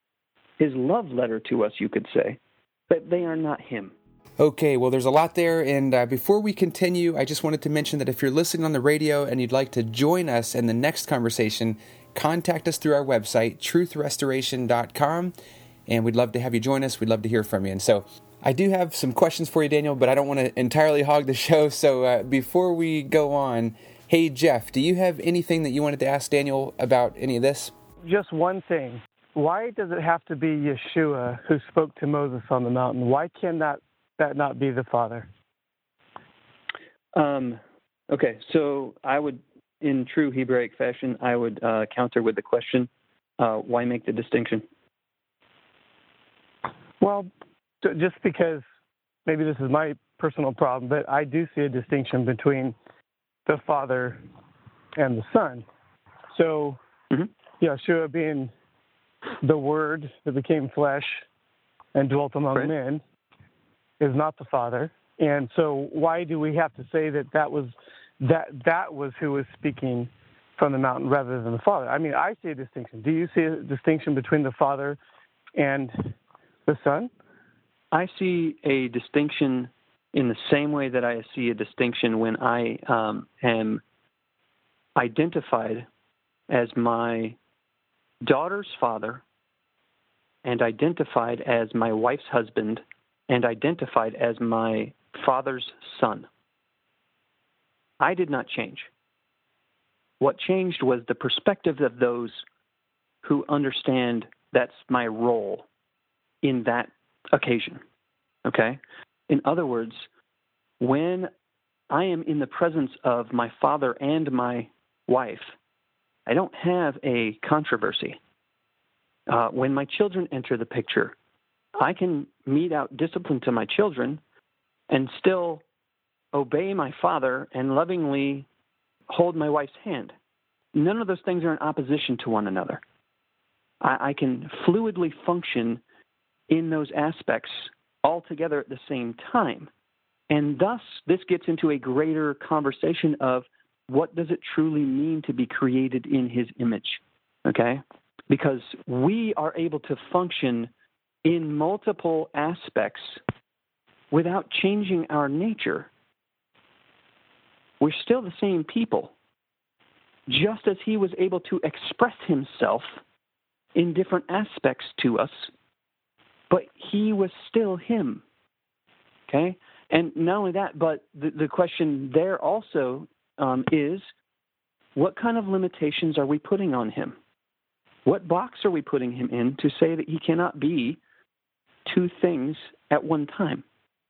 his love letter to us, you could say, but they are not him. Okay, well, there's a lot there, and uh, before we continue, I just wanted to mention that if you're listening on the radio and you'd like to join us in the next conversation, contact us through our website, truth restoration dot com, and we'd love to have you join us. We'd love to hear from you. And so I do have some questions for you, Daniel, but I don't want to entirely hog the show, so uh, before we go on, hey, Jeff, do you have anything that you wanted to ask Daniel about any of this? Just one thing. Why does it have to be Yeshua who spoke to Moses on the mountain? Why can that, that not be the Father? Um, okay, so I would, in true Hebraic fashion, I would uh, counter with the question, uh, why make the distinction? Well, just because maybe this is my personal problem, but I do see a distinction between the Father and the Son. So, mm-hmm. Yeshua being the Word that became flesh and dwelt among right. men is not the Father. And so why do we have to say that that was that that was who was speaking from the mountain rather than the Father? I mean, I see a distinction. Do you see a distinction between the Father and the Son? I see a distinction in the same way that I see a distinction when I um, am identified as my daughter's father and identified as my wife's husband and identified as my Father's son. I did not change. What changed was the perspective of those who understand that's my role in that occasion. Okay? In other words, when I am in the presence of my father and my wife, I don't have a controversy. Uh, when my children enter the picture, I can mete out discipline to my children and still obey my father and lovingly hold my wife's hand. None of those things are in opposition to one another. I, I can fluidly function in those aspects all together at the same time. And thus, this gets into a greater conversation of what does it truly mean to be created in his image, okay? Because we are able to function in multiple aspects without changing our nature. We're still the same people, just as he was able to express himself in different aspects to us, but he was still him, okay? And not only that, but the, the question there also um, is, what kind of limitations are we putting on him? What box are we putting him in to say that he cannot be two things at one time?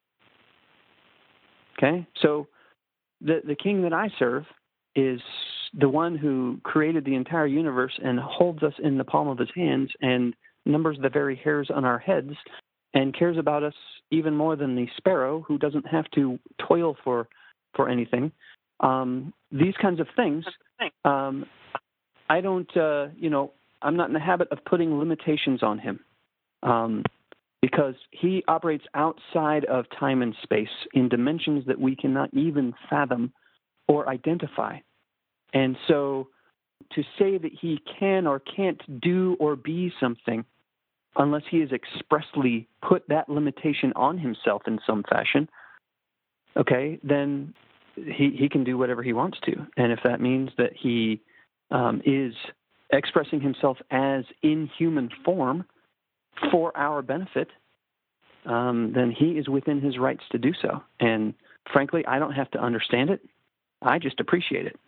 Okay, so the, the king that I serve is the one who created the entire universe and holds us in the palm of his hands and numbers the very hairs on our heads and cares about us even more than the sparrow, who doesn't have to toil for for anything. Um, these kinds of things, um, I don't, uh, you know, I'm not in the habit of putting limitations on him um, because he operates outside of time and space in dimensions that we cannot even fathom or identify. And so to say that he can or can't do or be something unless he has expressly put that limitation on himself in some fashion, okay, then he, he can do whatever he wants to. And if that means that he um, is expressing himself as in human form for our benefit, um, then he is within his rights to do so. And frankly, I don't have to understand it. I just appreciate it.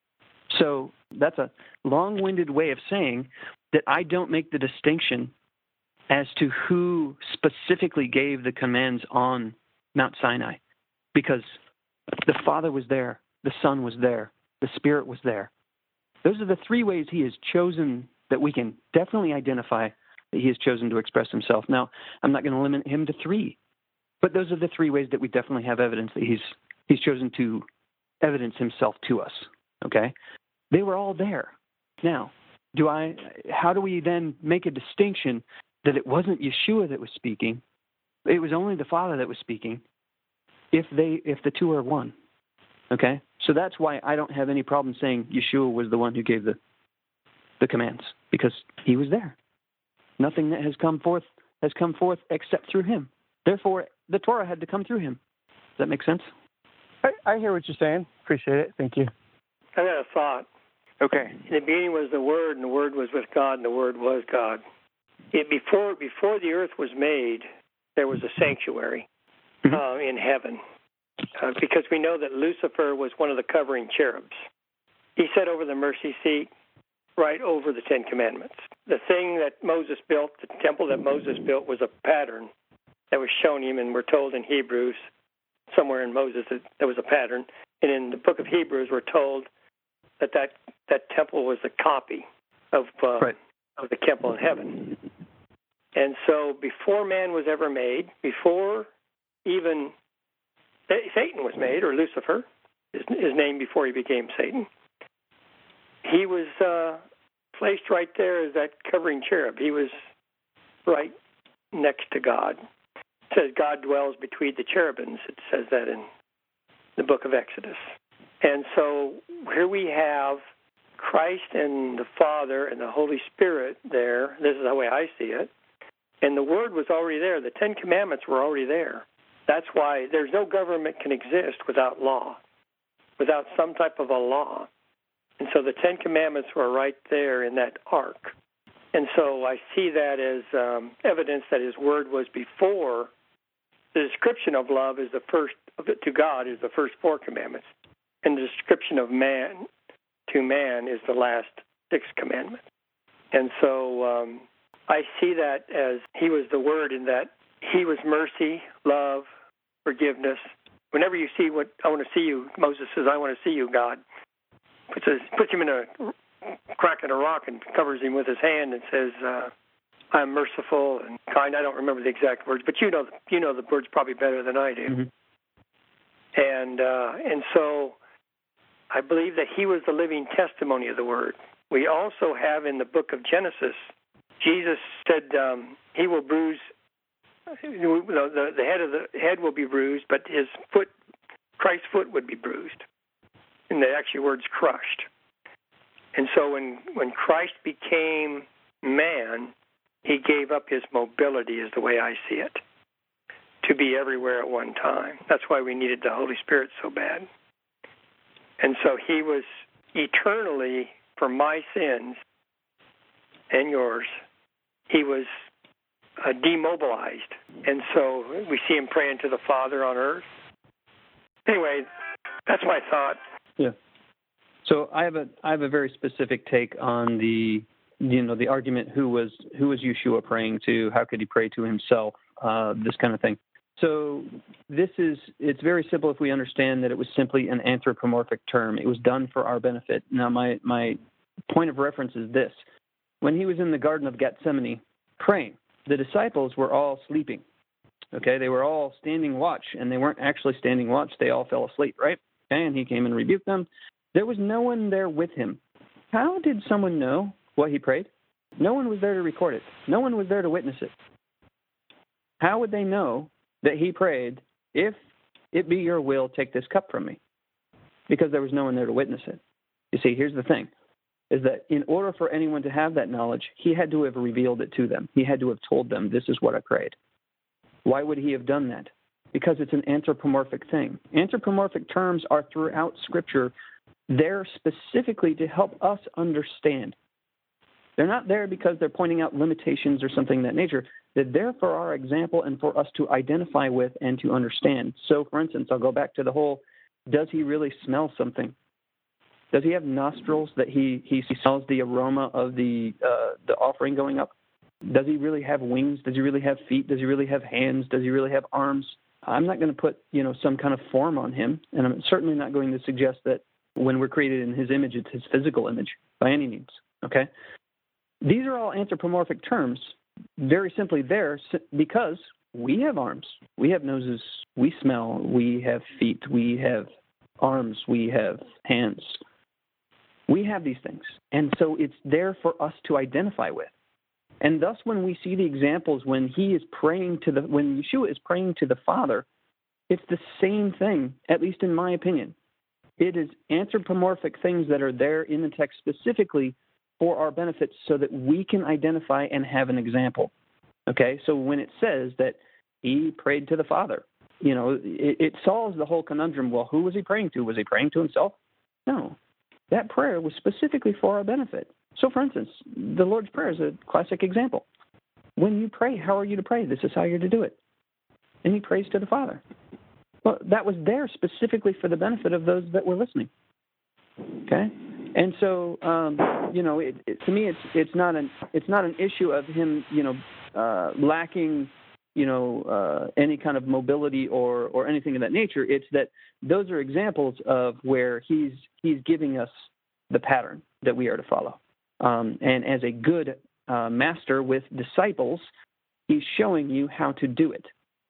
So that's a long-winded way of saying that I don't make the distinction as to who specifically gave the commands on Mount Sinai, because the Father was there, the Son was there, the Spirit was there. Those are the three ways he has chosen that we can definitely identify that he has chosen to express himself. Now, I'm not going to limit him to three, but those are the three ways that we definitely have evidence that he's he's chosen to evidence himself to us, okay? They were all there. Now, do I? How do we then make a distinction that it wasn't Yeshua that was speaking, it was only the Father that was speaking, if they if the two are one? Okay? So that's why I don't have any problem saying Yeshua was the one who gave the the commands, because he was there. Nothing that has come forth has come forth except through him. Therefore, the Torah had to come through him. Does that make sense? I, I hear what you're saying. Appreciate it. Thank you. I got a thought. Okay. In the beginning was the Word, and the Word was with God, and the Word was God. It, before before the earth was made, there was a sanctuary uh, in heaven, uh, because we know that Lucifer was one of the covering cherubs. He sat over the mercy seat, right over the Ten Commandments. The thing that Moses built, the temple that Moses built, was a pattern that was shown him, and we're told in Hebrews, somewhere in Moses, that there was a pattern. And in the book of Hebrews, we're told that that, that temple was a copy of uh, Right. of the temple in heaven. And so before man was ever made, before even Satan was made, or Lucifer, his, his name before he became Satan, he was uh, placed right there as that covering cherub. He was right next to God. It says God dwells between the cherubims. It says that in the book of Exodus. And so here we have Christ and the Father and the Holy Spirit there. This is the way I see it. And the Word was already there. The Ten Commandments were already there. That's why there's no government can exist without law, without some type of a law. And so the Ten Commandments were right there in that ark. And so I see that as um, evidence that his Word was before the description of love is the first to God is the first four commandments, and the description of man to man is the last sixth commandment. And so um, I see that as he was the Word, in that he was mercy, love, forgiveness. Whenever you see what I want to see you, Moses says, I want to see you, God. Puts, a, puts him in a crack in a rock and covers him with his hand and says, uh, I'm merciful and kind. I don't remember the exact words, but you know you know the words probably better than I do. Mm-hmm. And uh, and so I believe that he was the living testimony of the Word. We also have in the book of Genesis, Jesus said um, he will bruise, the, the, the head of the head will be bruised, but his foot, Christ's foot would be bruised. And the actual word's crushed. And so when, when Christ became man, he gave up his mobility, is the way I see it, to be everywhere at one time. That's why we needed the Holy Spirit so bad. And so he was eternally, for my sins and yours, he was uh, demobilized. And so we see him praying to the Father on earth. Anyway, that's my thought. Yeah. So I have a I have a very specific take on the you know the argument who was who was Yeshua praying to, how could he pray to himself, uh, this kind of thing. So this is it's very simple if we understand that it was simply an anthropomorphic term. It was done for our benefit. Now my my point of reference is this: when he was in the Garden of Gethsemane praying, the disciples were all sleeping. Okay, they were all standing watch, and they weren't actually standing watch. They all fell asleep, right? And he came and rebuked them. There was no one there with him. How did someone know what he prayed? No one was there to record it. No one was there to witness it. How would they know that he prayed, if it be your will, take this cup from me? Because there was no one there to witness it. You see, here's the thing, is that in order for anyone to have that knowledge, he had to have revealed it to them. He had to have told them, this is what I prayed. Why would he have done that? Because it's an anthropomorphic thing. Anthropomorphic terms are throughout Scripture. They're specifically to help us understand. They're not there because they're pointing out limitations or something of that nature. They're there for our example and for us to identify with and to understand. So, for instance, I'll go back to the whole, does he really smell something? Does he have nostrils that he, he smells the aroma of the uh, the offering going up? Does he really have wings? Does he really have feet? Does he really have hands? Does he really have arms? I'm not going to put, you know, some kind of form on him, and I'm certainly not going to suggest that when we're created in his image, it's his physical image by any means, okay? These are all anthropomorphic terms, very simply there because we have arms, we have noses, we smell, we have feet, we have arms, we have hands. We have these things, and so it's there for us to identify with. And thus, when we see the examples, when he is praying to the, when Yeshua is praying to the Father, it's the same thing, at least in my opinion. It is anthropomorphic things that are there in the text specifically for our benefit so that we can identify and have an example. Okay, so when it says that he prayed to the Father, you know, it, it solves the whole conundrum. Well, who was he praying to? Was he praying to himself? No. That prayer was specifically for our benefit. So, for instance, the Lord's Prayer is a classic example. When you pray, how are you to pray? This is how you're to do it. And he prays to the Father. Well, that was there specifically for the benefit of those that were listening. Okay? And so, um, you know, it, it, to me, it's it's not an it's not an issue of him, you know, uh, lacking, you know, uh, any kind of mobility or or anything of that nature. It's that those are examples of where he's he's giving us the pattern that we are to follow. Um, and as a good uh, master with disciples, he's showing you how to do it.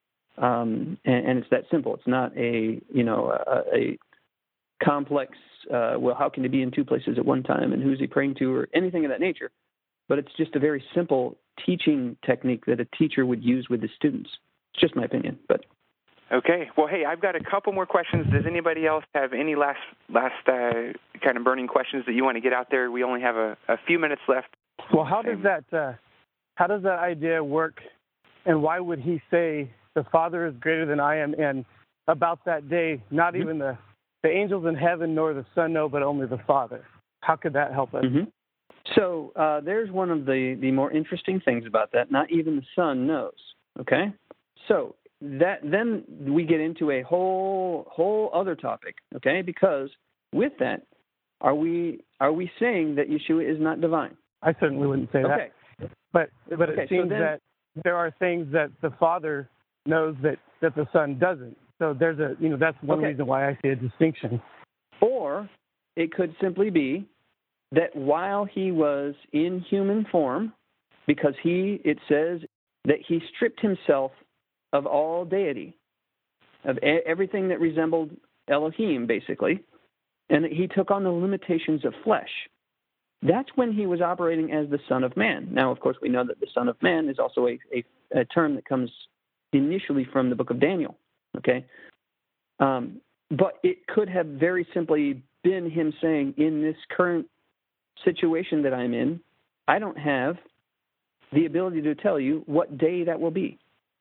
Um, and, and it's that simple. It's not a, you know, a, a complex, uh, well, how can he be in two places at one time and who's he praying to or anything of that nature. But it's just a very simple teaching technique that a teacher would use with his students. It's just my opinion, but... Okay. Well, hey, I've got a couple more questions. Does anybody else have any last last uh, kind of burning questions that you want to get out there? We only have a, a few minutes left. Well, how does that uh, how does that idea work, and why would he say the Father is greater than I am, and about that day, not mm-hmm. even the, the angels in heaven nor the Son know, but only the Father? How could that help us? Mm-hmm. So uh, there's one of the, the more interesting things about that. Not even the Son knows, okay? So that then we get into a whole whole other topic, okay? Because with that, are we are we saying that Yeshua is not divine? I certainly wouldn't say okay. that. But but okay, it seems so then, that there are things that the Father knows that, that the Son doesn't. So there's a you know that's one okay. reason why I see a distinction. Or it could simply be that while he was in human form, because he it says that he stripped himself of all deity, of a- everything that resembled Elohim, basically, and that he took on the limitations of flesh. That's when he was operating as the Son of Man. Now, of course, we know that the Son of Man is also a, a, a term that comes initially from the book of Daniel, okay? Um, but it could have very simply been him saying, in this current situation that I'm in, I don't have the ability to tell you what day that will be.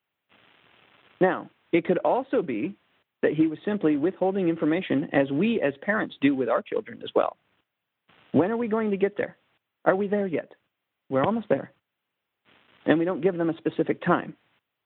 Now, it could also be that he was simply withholding information, as we as parents do with our children as well. When are we going to get there? Are we there yet? We're almost there. And we don't give them a specific time.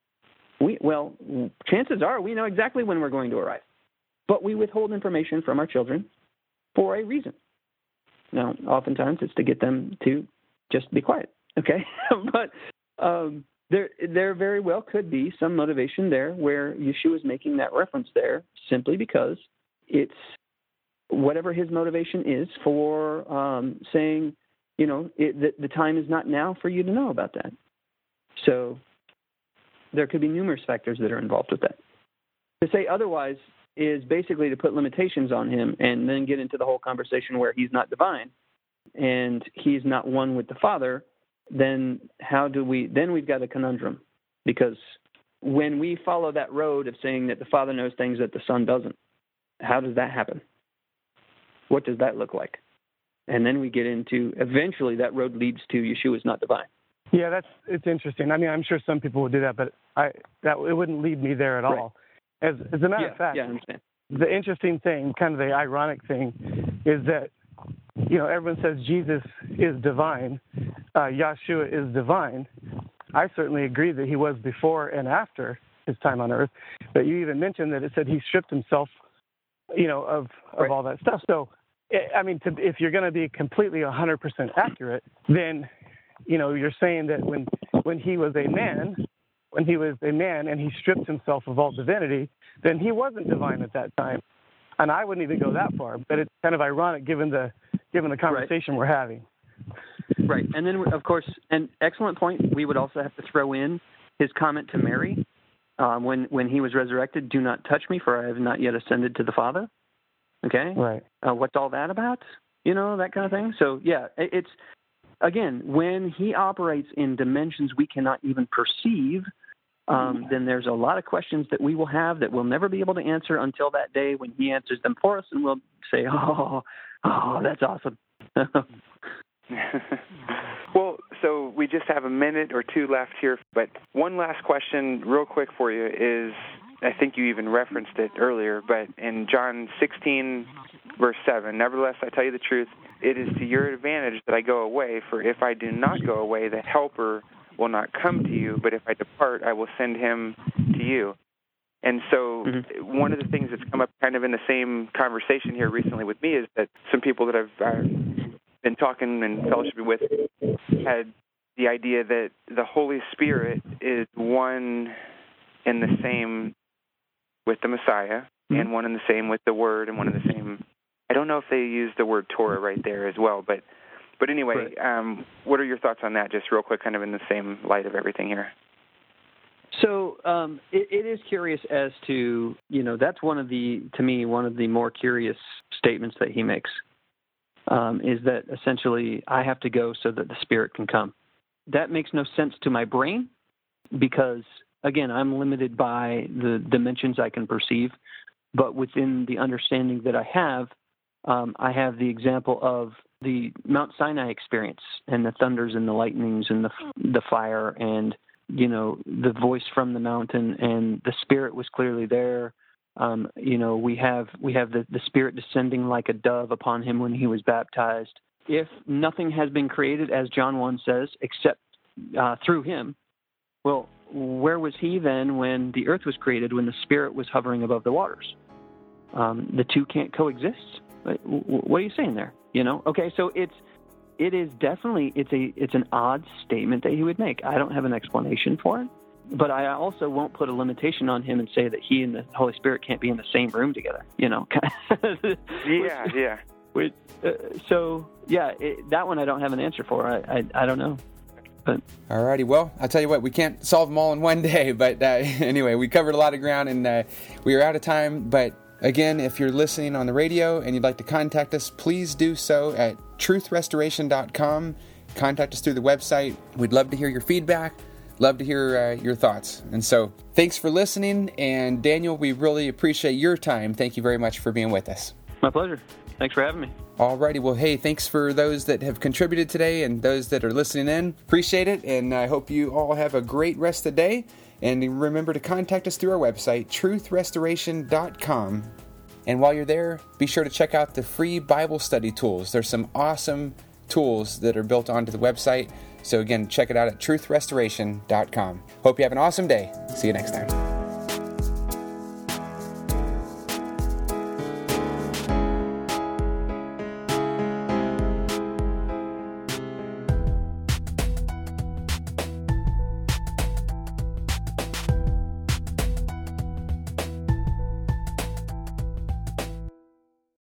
We Well, chances are we know exactly when we're going to arrive. But we withhold information from our children for a reason. Now, oftentimes it's to get them to just be quiet, okay? but um, there there very well could be some motivation there where Yeshua is making that reference there simply because it's whatever his motivation is for um, saying, you know, it, the, the time is not now for you to know about that. So there could be numerous factors that are involved with that. To say otherwise is basically to put limitations on him and then get into the whole conversation where he's not divine and he's not one with the Father. Then how do we, then we've got a conundrum, because when we follow that road of saying that the Father knows things that the Son doesn't, how does that happen? What does that look like? And then we get into, eventually that road leads to Yeshua is not divine. Yeah, that's, it's interesting. I mean, I'm sure some people would do that, but I, that, it wouldn't lead me there at Right. all. As, as a matter yeah, of fact, yeah, I understand. The interesting thing, kind of the ironic thing, is that, you know, everyone says Jesus is divine, uh, Yahshua is divine. I certainly agree that he was before and after his time on earth, but you even mentioned that it said he stripped himself, you know, of, of right. all that stuff. So, I mean, to, if you're going to be completely one hundred percent accurate, then, you know, you're saying that when when he was a man, when he was a man and he stripped himself of all divinity, then he wasn't divine at that time. And I wouldn't even go that far, but it's kind of ironic given the given the conversation right. we're having. Right. And then, of course, an excellent point, we would also have to throw in his comment to Mary um, when, when he was resurrected, do not touch me, for I have not yet ascended to the Father. Okay? Right. Uh, what's all that about? You know, that kind of thing. So, yeah, it, it's, again, when he operates in dimensions we cannot even perceive, um, then there's a lot of questions that we will have that we'll never be able to answer until that day when he answers them for us, and we'll say, oh, oh, that's awesome. Well, so we just have a minute or two left here, but one last question real quick for you is, I think you even referenced it earlier, but in John sixteen, verse seven, nevertheless, I tell you the truth, it is to your advantage that I go away, for if I do not go away, the Helper will not come to you, but if I depart, I will send him to you. And so mm-hmm. one of the things that's come up kind of in the same conversation here recently with me is that some people that I've uh, been talking and fellowshipping with had the idea that the Holy Spirit is one and the same with the Messiah, mm-hmm. and one and the same with the Word, and one and the same. I don't know if they use the word Torah right there as well, but but anyway, right. um, what are your thoughts on that, just real quick, kind of in the same light of everything here? So um, it, it is curious as to, you know, that's one of the, to me, one of the more curious statements that he makes, um, is that essentially I have to go so that the Spirit can come. That makes no sense to my brain because, again, I'm limited by the dimensions I can perceive, but within the understanding that I have, um, I have the example of the Mount Sinai experience and the thunders and the lightnings and the the fire and, you know, the voice from the mountain, and the Spirit was clearly there. Um, you know, we have we have the, the Spirit descending like a dove upon him when he was baptized. If nothing has been created, as John one says, except uh, through him, well, where was he then when the earth was created, when the Spirit was hovering above the waters? Um, the two can't coexist. What are you saying there? You know? Okay, so it's it is definitely it's a it's an odd statement that he would make. I don't have an explanation for it, but I also won't put a limitation on him and say that he and the Holy Spirit can't be in the same room together. You know? yeah, yeah. Which, uh, so yeah, it, that one I don't have an answer for. I I, I don't know. But. Alrighty, well, I'll tell you what, we can't solve them all in one day, but uh, anyway, we covered a lot of ground, and uh, we are out of time. But again, if you're listening on the radio and you'd like to contact us, please do so at truth restoration dot com. Contact us through the website. We'd love to hear your feedback, love to hear uh, your thoughts. And so, thanks for listening, and Daniel, we really appreciate your time. Thank you very much for being with us. My pleasure. Thanks for having me. Alrighty, well, hey, thanks for those that have contributed today and those that are listening in. Appreciate it, and I hope you all have a great rest of the day. And remember to contact us through our website, truth restoration dot com. And while you're there, be sure to check out the free Bible study tools. There's some awesome tools that are built onto the website. So again, check it out at truth restoration dot com. Hope you have an awesome day. See you next time.